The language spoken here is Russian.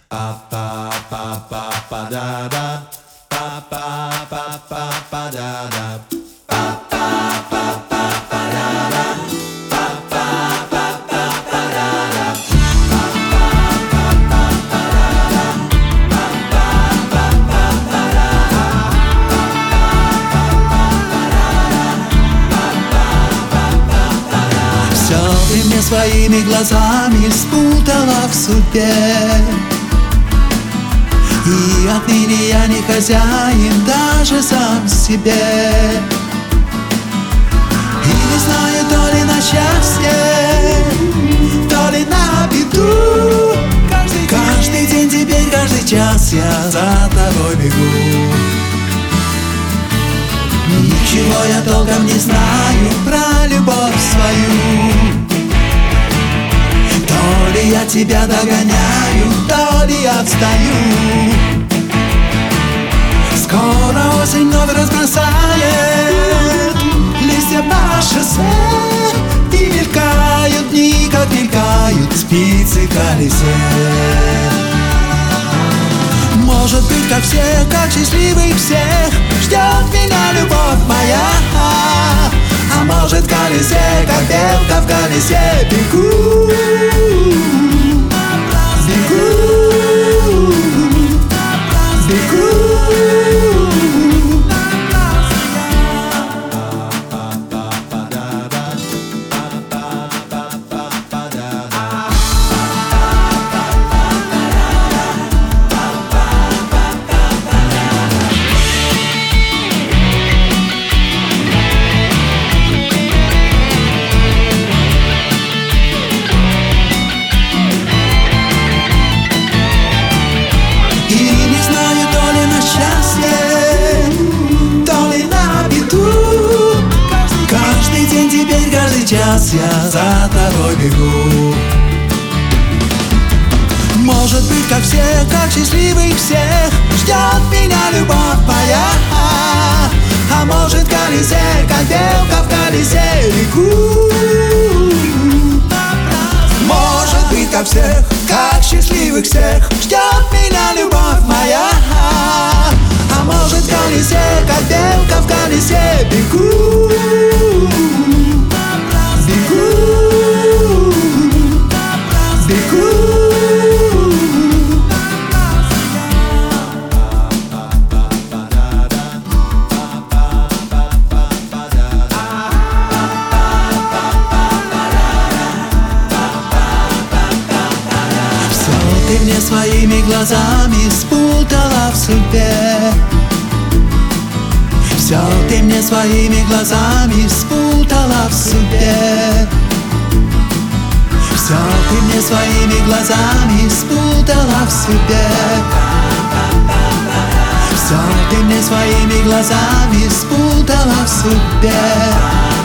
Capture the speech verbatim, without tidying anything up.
Все ты мне своими глазами спутала в судьбе, и отныне я не хозяин даже сам себе. И не знаю, то ли на счастье, то ли на беду. Каждый, каждый день теперь, каждый час я за тобой бегу. Ничего я толком не знаю про любовь свою. То ли я тебя догоняю, то ли отстаю. Скоро осень вновь разбросает листья на шоссе, и мелькают дни, как мелькают спицы в колесе. Может быть, как все, как счастливых всех, ждет меня любовь моя. А может, в колесе, как белка в колесе, бегу, бегу, бегу. Сейчас я за тобой бегу. Может быть, как все, как счастливых всех, ждет меня любовь моя. А может, в колесе, как белка в колесе, бегу. Может быть, как всех, как счастливых всех, ждет меня любовь моя. А может, в колесе, как белка в колесе, бегу. Ты мне своими глазами спутала в судьбе. Все ты мне своими глазами спутала в судьбе. Все ты мне своими глазами спутала в судьбе. Все ты мне своими глазами спутала в судьбе.